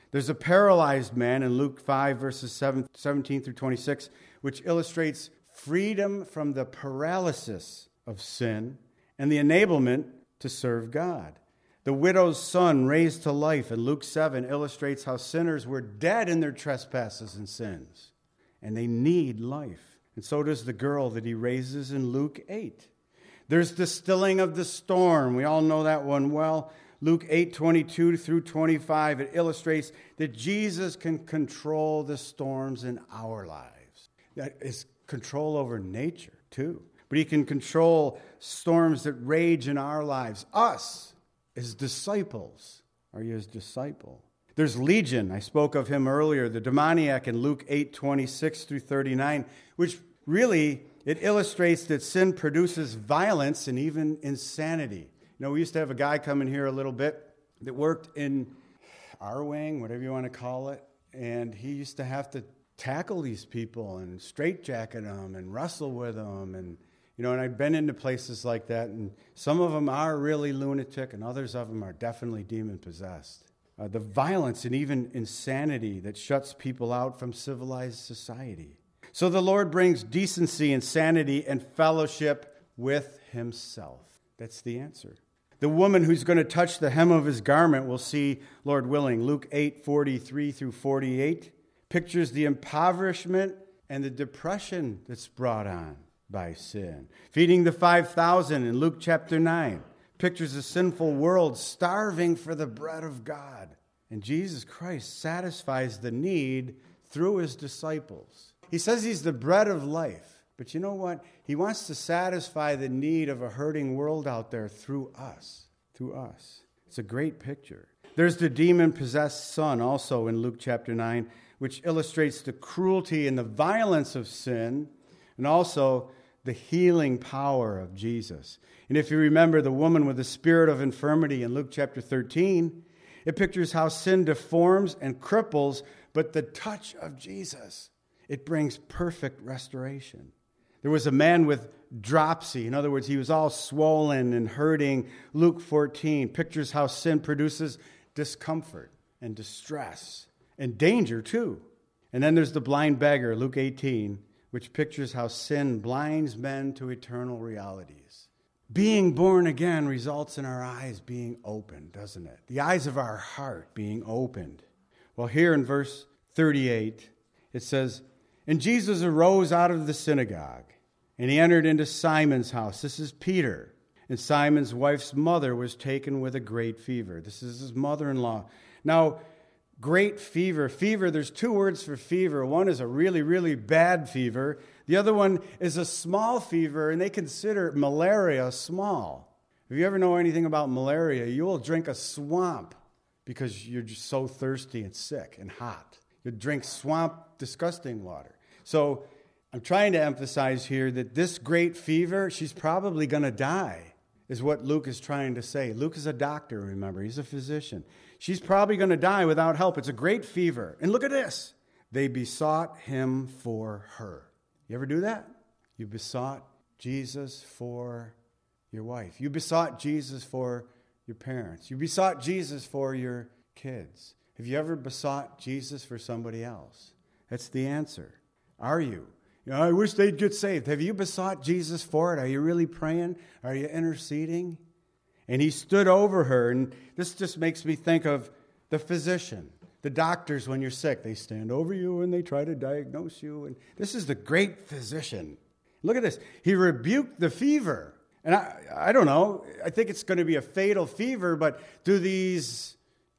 There's a paralyzed man in Luke five, verses seventeen through twenty-six, which illustrates freedom from the paralysis of sin and the enablement to serve God. The widow's son raised to life in Luke seven illustrates how sinners were dead in their trespasses and sins, and they need life. And so does the girl that he raises in Luke eight. There's the stilling of the storm. We all know that one well. Luke eight, twenty-two through twenty-five, it illustrates that Jesus can control the storms in our lives. That is control over nature, too. But he can control storms that rage in our lives. Us, as disciples. Are you his disciple? There's Legion. I spoke of him earlier, the demoniac in Luke eight, twenty-six through thirty-nine, which really, it illustrates that sin produces violence and even insanity. You know, we used to have a guy come in here a little bit that worked in our wing, whatever you want to call it, and he used to have to tackle these people and straitjacket them and wrestle with them. And, you know, and I've been into places like that, and some of them are really lunatic, and others of them are definitely demon-possessed. Uh, the violence and even insanity that shuts people out from civilized society. So the Lord brings decency and sanity and fellowship with himself. That's the answer. The woman who's going to touch the hem of his garment, we'll see, Lord willing, Luke eight, forty-three through forty-eight, pictures the impoverishment and the depression that's brought on by sin. Feeding the five thousand in Luke chapter nine, pictures a sinful world starving for the bread of God. And Jesus Christ satisfies the need through his disciples. He says he's the bread of life. But you know what? He wants to satisfy the need of a hurting world out there through us. Through us. It's a great picture. There's the demon-possessed son also in Luke chapter nine, which illustrates the cruelty and the violence of sin, and also the healing power of Jesus. And if you remember the woman with the spirit of infirmity in Luke chapter thirteen, it pictures how sin deforms and cripples, but the touch of Jesus, it brings perfect restoration. There was a man with dropsy. In other words, he was all swollen and hurting. Luke fourteen pictures how sin produces discomfort and distress and danger too. And then there's the blind beggar, Luke eighteen, which pictures how sin blinds men to eternal realities. Being born again results in our eyes being opened, doesn't it? The eyes of our heart being opened. Well, here in verse thirty-eight, it says, "And Jesus arose out of the synagogue, and he entered into Simon's house." This is Peter. And Simon's wife's mother was taken with a great fever. This is his mother-in-law. Now, great fever. Fever, there's two words for fever. One is a really, really bad fever. The other one is a small fever, and they consider malaria small. If you ever know anything about malaria, you will drink a swamp because you're just so thirsty and sick and hot. You drink swamp, disgusting water. So I'm trying to emphasize here that this great fever, she's probably going to die, is what Luke is trying to say. Luke is a doctor, remember. He's a physician. She's probably going to die without help. It's a great fever. And look at this. They besought him for her. You ever do that? You besought Jesus for your wife. You besought Jesus for your parents. You besought Jesus for your kids. Have you ever besought Jesus for somebody else? That's the answer. Are you? You know, I wish they'd get saved. Have you besought Jesus for it? Are you really praying? Are you interceding? And he stood over her, and this just makes me think of the physician. The doctors, when you're sick, they stand over you and they try to diagnose you. And this is the great physician. Look at this. He rebuked the fever. And I, I don't know. I think it's going to be a fatal fever, but do these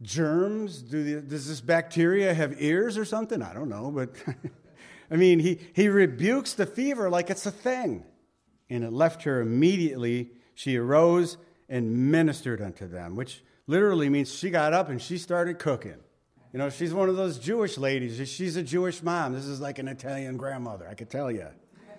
germs, do the, does this bacteria have ears or something? I don't know, but I mean, he, he rebukes the fever like it's a thing. And it left her immediately. She arose and ministered unto them, which literally means she got up and she started cooking. You know, she's one of those Jewish ladies. She's a Jewish mom. This is like an Italian grandmother, I could tell you.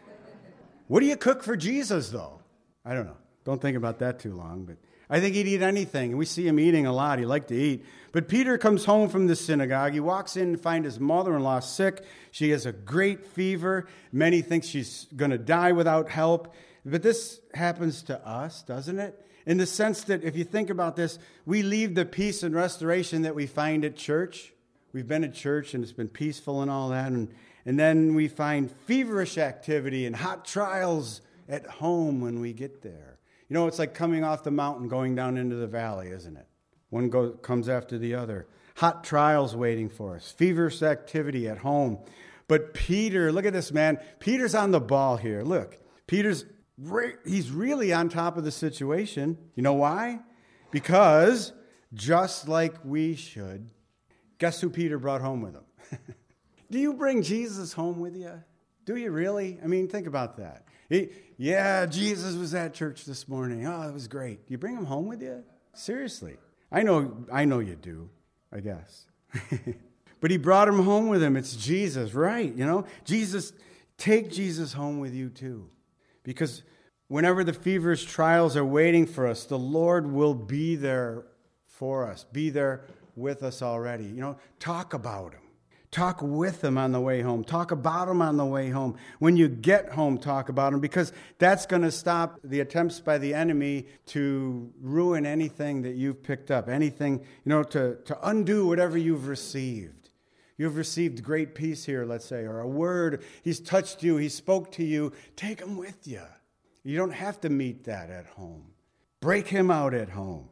What do you cook for Jesus, though? I don't know. Don't think about that too long, but I think he'd eat anything. And we see him eating a lot. He liked to eat. But Peter comes home from the synagogue. He walks in and finds his mother-in-law sick. She has a great fever. Many think she's going to die without help. But this happens to us, doesn't it? In the sense that if you think about this, we leave the peace and restoration that we find at church. we've been at church and it's been peaceful and all that, and, and then we find feverish activity and hot trials at home when we get there. You know, it's like coming off the mountain, going down into the valley, isn't it? One goes, comes after the other. Hot trials waiting for us. Feverish activity at home. But Peter, look at this, man. Peter's on the ball here. Look, Peter's, re- he's really on top of the situation. You know why? Because just like we should, guess who Peter brought home with him? Do you bring Jesus home with you? Do you really? I mean, think about that. He, yeah, Jesus was at church this morning. Oh, it was great. You bring him home with you? Seriously. I know, I know you do, I guess. But he brought him home with him. It's Jesus, right? You know, Jesus, take Jesus home with you too. Because whenever the feverish trials are waiting for us, the Lord will be there for us, be there with us already. You know, talk about him. Talk with him on the way home. Talk about him on the way home. When you get home, talk about him, because that's going to stop the attempts by the enemy to ruin anything that you've picked up, anything, you know, to, to undo whatever you've received. You've received great peace here, let's say, or a word. He's touched you. He spoke to you. Take him with you. You don't have to meet that at home. Break him out at home.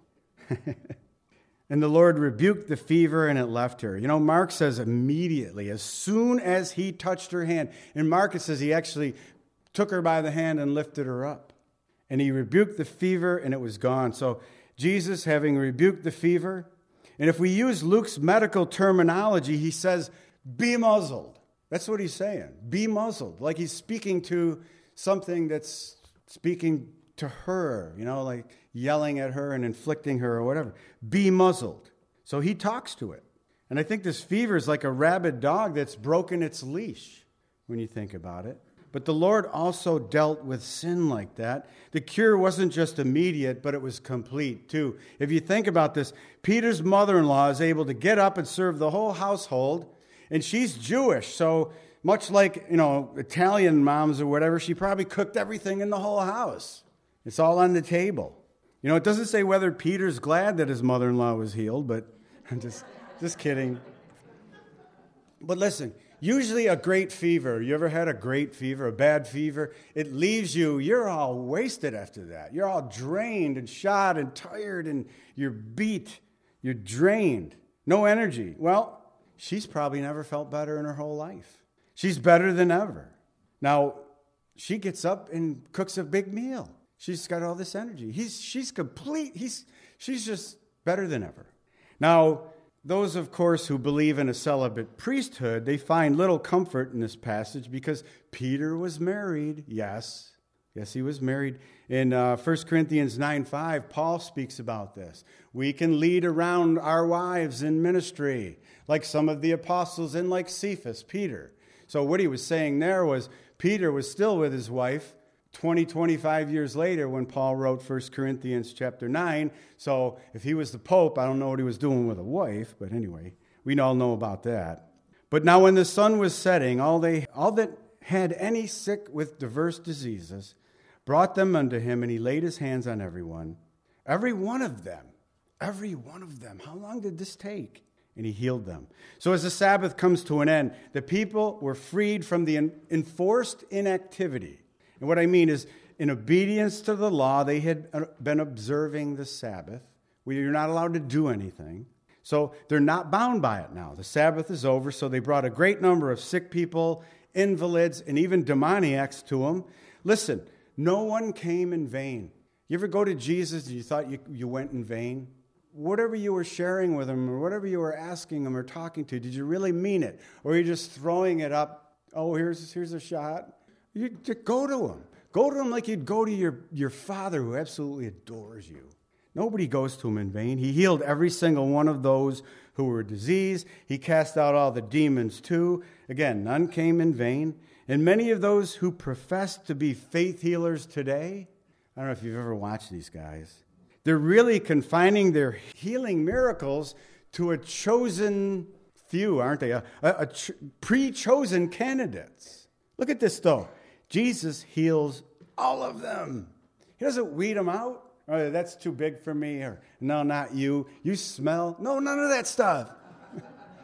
And the Lord rebuked the fever, and it left her. You know, Mark says immediately, as soon as he touched her hand. In Mark, it says he actually took her by the hand and lifted her up. And he rebuked the fever, and it was gone. So Jesus, having rebuked the fever, and if we use Luke's medical terminology, he says, be muzzled. That's what he's saying. Be muzzled. Like he's speaking to something that's speaking to her, you know, like yelling at her and inflicting her or whatever. Be muzzled. So he talks to it. And I think this fever is like a rabid dog that's broken its leash when you think about it. But the Lord also dealt with sin like that. The cure wasn't just immediate, but it was complete too. If you think about this, Peter's mother-in-law is able to get up and serve the whole household, and she's Jewish, so much like, you know, Italian moms or whatever, she probably cooked everything in the whole house. It's all on the table. You know, it doesn't say whether Peter's glad that his mother-in-law was healed, but I'm just, just kidding. But listen, usually a great fever, you ever had a great fever, a bad fever? It leaves you, you're all wasted after that. You're all drained and shot and tired and you're beat. You're drained. No energy. Well, she's probably never felt better in her whole life. She's better than ever. Now, she gets up and cooks a big meal. She's got all this energy. He's, she's complete. He's, she's just better than ever. Now, those, of course, who believe in a celibate priesthood, they find little comfort in this passage because Peter was married. Yes, yes, he was married. In uh, First Corinthians nine five, Paul speaks about this. We can lead around our wives in ministry, like some of the apostles and like Cephas, Peter. So what he was saying there was Peter was still with his wife twenty, twenty-five years later when Paul wrote First Corinthians chapter nine. So if he was the Pope, I don't know what he was doing with a wife, but anyway, we all know about that. But now when the sun was setting, all they, all that had any sick with diverse diseases brought them unto him, and he laid his hands on everyone. Every one of them. Every one of them. How long did this take? And he healed them. So as the Sabbath comes to an end, the people were freed from the enforced inactivity. And what I mean is, in obedience to the law, they had been observing the Sabbath, where you're not allowed to do anything. So they're not bound by it now. The Sabbath is over, so they brought a great number of sick people, invalids, and even demoniacs to him. Listen, no one came in vain. You ever go to Jesus and you thought you, you went in vain? Whatever you were sharing with him or whatever you were asking him or talking to, did you really mean it? Or are you just throwing it up? Oh, here's, here's a shot. You just go to him. Go to him like you'd go to your, your father who absolutely adores you. Nobody goes to him in vain. He healed every single one of those who were diseased. He cast out all the demons too. Again, none came in vain. And many of those who profess to be faith healers today, I don't know if you've ever watched these guys, they're really confining their healing miracles to a chosen few, aren't they? A, a, a ch- pre-chosen candidates. Look at this, though. Jesus heals all of them. He doesn't weed them out. Oh, that's too big for me. Or, no, not you. You smell. No, none of that stuff.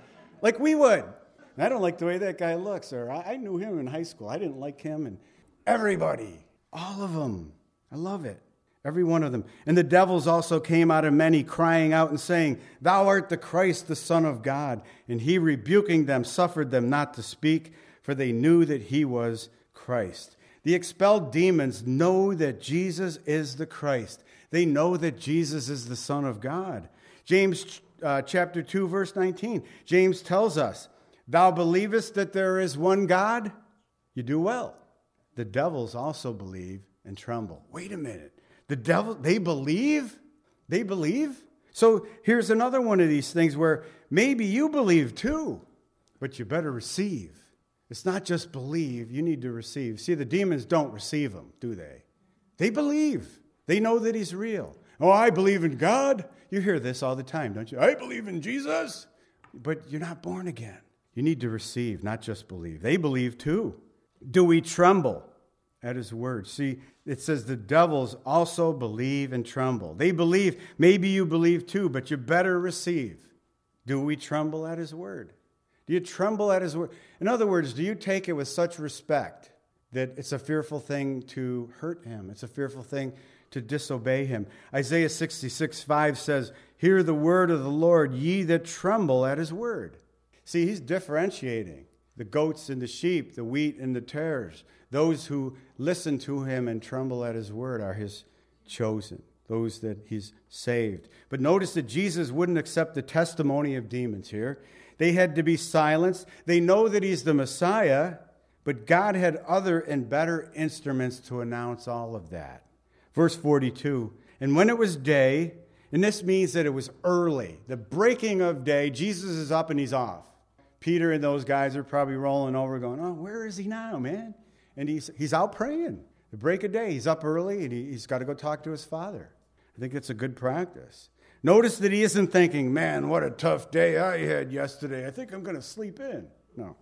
like we would. And I don't like the way that guy looks, or I, I knew him in high school. I didn't like him, and everybody, all of them. I love it. Every one of them. And the devils also came out of many, crying out and saying, Thou art the Christ, the Son of God. And he, rebuking them, suffered them not to speak, for they knew that he was Christ. The expelled demons know that Jesus is the Christ. They know that Jesus is the Son of God. James uh, chapter two, verse nineteen. James tells us, Thou believest that there is one God? You do well. The devils also believe and tremble. Wait a minute. The devil, they believe? They believe? So here's another one of these things where maybe you believe too, but you better receive. It's not just believe, you need to receive. See, the demons don't receive him, do they? They believe. They know that he's real. Oh, I believe in God. You hear this all the time, don't you? I believe in Jesus. But you're not born again. You need to receive, not just believe. They believe too. Do we tremble at his word? See, it says the devils also believe and tremble. They believe. Maybe you believe too, but you better receive. Do we tremble at his word? Do you tremble at his word? In other words, do you take it with such respect that it's a fearful thing to hurt him? It's a fearful thing to disobey him. Isaiah sixty-six five says, Hear the word of the Lord, ye that tremble at his word. See, he's differentiating the goats and the sheep, the wheat and the tares. Those who listen to him and tremble at his word are his chosen, those that he's saved. But notice that Jesus wouldn't accept the testimony of demons here. They had to be silenced. They know that he's the Messiah, but God had other and better instruments to announce all of that. Verse forty-two, and when it was day, and this means that it was early, the breaking of day, Jesus is up and he's off. Peter and those guys are probably rolling over going, oh, where is he now, man? And he's he's out praying. The break of day, he's up early, and he, he's got to go talk to his Father. I think it's a good practice. Notice that he isn't thinking, man, what a tough day I had yesterday. I think I'm going to sleep in. No.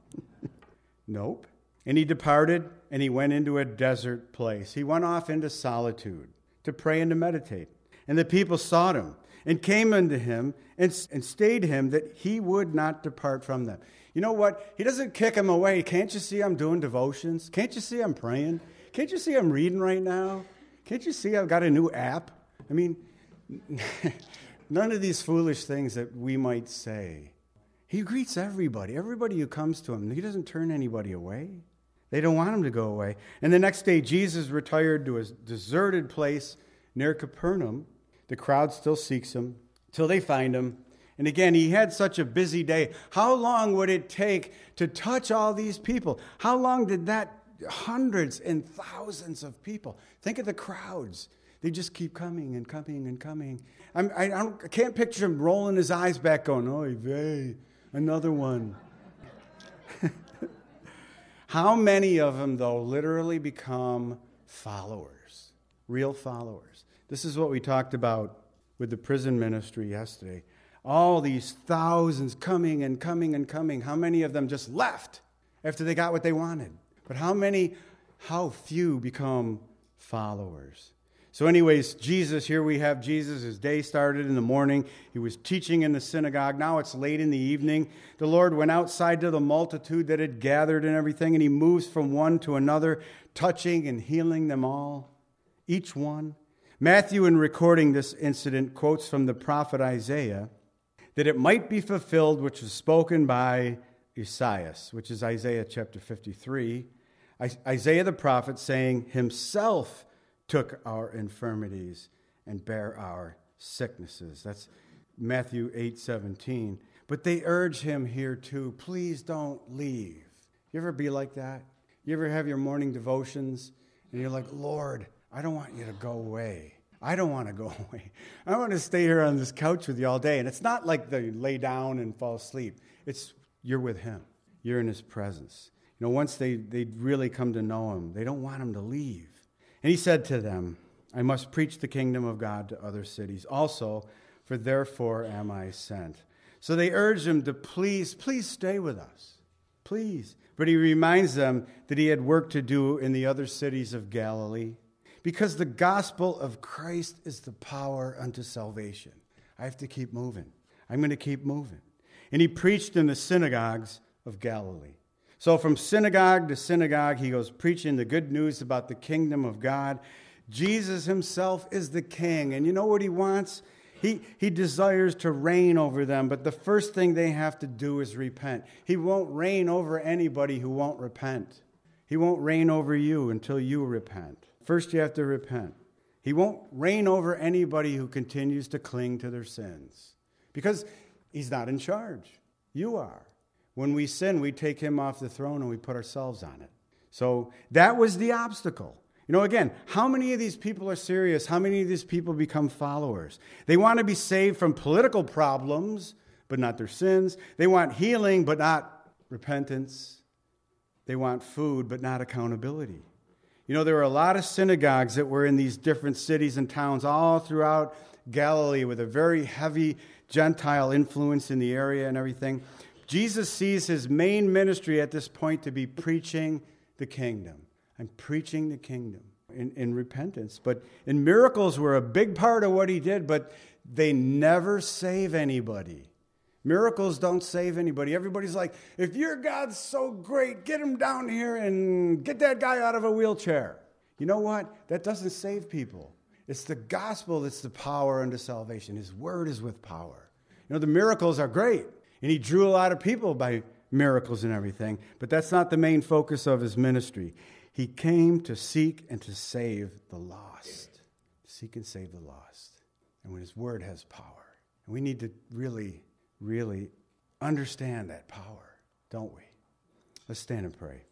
Nope. And he departed, and he went into a desert place. He went off into solitude to pray and to meditate. And the people sought him and came unto him and, and stayed him that he would not depart from them. You know what? He doesn't kick him away. Can't you see I'm doing devotions? Can't you see I'm praying? Can't you see I'm reading right now? Can't you see I've got a new app? I mean, none of these foolish things that we might say. He greets everybody, everybody who comes to him. He doesn't turn anybody away. They don't want him to go away. And the next day, Jesus retired to a deserted place near Capernaum. The crowd still seeks him till they find him. And again, he had such a busy day. How long would it take to touch all these people? How long did that? Hundreds and thousands of people. Think of the crowds. They just keep coming and coming and coming. I'm, I, don't, I can't picture him rolling his eyes back going, oy vey, another one. How many of them, though, literally become followers, real followers? This is what we talked about with the prison ministry yesterday. All these thousands coming and coming and coming. How many of them just left after they got what they wanted? But how many, how few become followers? So anyways, Jesus, here we have Jesus. His day started in the morning. He was teaching in the synagogue. Now it's late in the evening. The Lord went outside to the multitude that had gathered and everything, and he moves from one to another, touching and healing them all, each one. Matthew, in recording this incident, quotes from the prophet Isaiah, that it might be fulfilled which was spoken by Isaiah, which is Isaiah chapter fifty-three. Isaiah the prophet saying, himself took our infirmities and bare our sicknesses. That's Matthew eight seventeen. But they urge him here too, please don't leave. You ever be like that? You ever have your morning devotions and you're like, Lord, I don't want you to go away. I don't want to go away. I want to stay here on this couch with you all day. And it's not like they lay down and fall asleep. It's you're with him. You're in his presence. You know, once they, they really come to know him, they don't want him to leave. And he said to them, I must preach the kingdom of God to other cities also, for therefore am I sent. So they urged him to please, please stay with us. Please. But he reminds them that he had work to do in the other cities of Galilee, because the gospel of Christ is the power unto salvation. I have to keep moving. I'm going to keep moving. and he preached in the synagogues of Galilee. So from synagogue to synagogue, he goes preaching the good news about the kingdom of God. Jesus himself is the king, and you know what he wants? He, he desires to reign over them, but the first thing they have to do is repent. He won't reign over anybody who won't repent. He won't reign over you until you repent. First, you have to repent. He won't reign over anybody who continues to cling to their sins because he's not in charge. You are. When we sin, we take him off the throne and we put ourselves on it. So that was the obstacle. You know, again, how many of these people are serious? How many of these people become followers? They want to be saved from political problems, but not their sins. They want healing, but not repentance. They want food, but not accountability. You know, there were a lot of synagogues that were in these different cities and towns all throughout Galilee with a very heavy Gentile influence in the area and everything. Jesus sees his main ministry at this point to be preaching the kingdom. I'm preaching the kingdom in, in repentance. But and miracles were a big part of what he did, but they never save anybody. Miracles don't save anybody. Everybody's like, if your God's so great, get him down here and get that guy out of a wheelchair. You know what? That doesn't save people. It's the gospel that's the power unto salvation. His word is with power. You know, the miracles are great. And he drew a lot of people by miracles and everything. But that's not the main focus of his ministry. He came to seek and to save the lost. Seek and save the lost. And when his word has power. And we need to really, really understand that power, don't we? Let's stand and pray.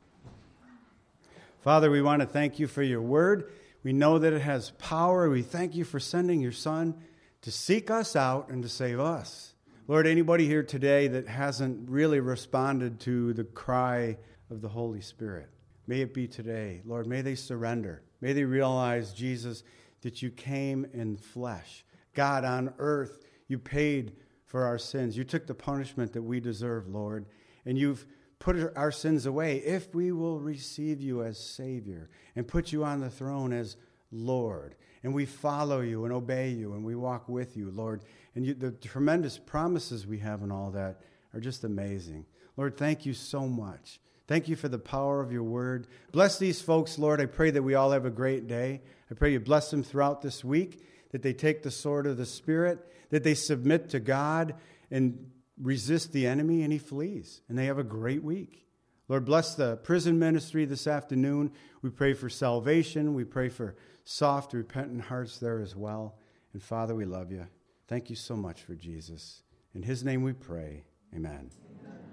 Father, we want to thank you for your word. We know that it has power. We thank you for sending your son to seek us out and to save us. Lord, anybody here today that hasn't really responded to the cry of the Holy Spirit, may it be today. Lord, may they surrender. May they realize, Jesus, that you came in flesh. God, on earth, you paid for our sins. You took the punishment that we deserve, Lord, and you've put our sins away if we will receive you as Savior and put you on the throne as Lord. And we follow you and obey you and we walk with you, Lord. And you, the tremendous promises we have and all that are just amazing. Lord, thank you so much. Thank you for the power of your word. Bless these folks, Lord. I pray that we all have a great day. I pray you bless them throughout this week, that they take the sword of the Spirit, that they submit to God and resist the enemy, and he flees. And they have a great week. Lord, bless the prison ministry this afternoon. We pray for salvation. We pray for soft, repentant hearts there as well. And Father, we love you. Thank you so much for Jesus. In his name we pray. Amen. Amen.